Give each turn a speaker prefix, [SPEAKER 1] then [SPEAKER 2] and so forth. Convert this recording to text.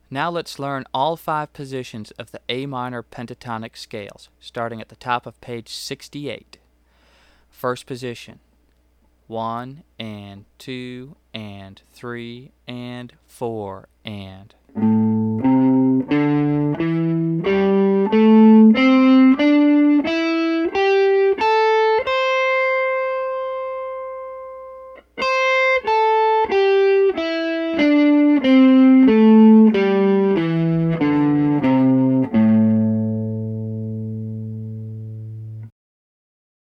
[SPEAKER 1] Now let's learn all 5 positions of the A minor pentatonic scales, starting at the top of page 68. First position, 1 and 2 and 3 and 4 and.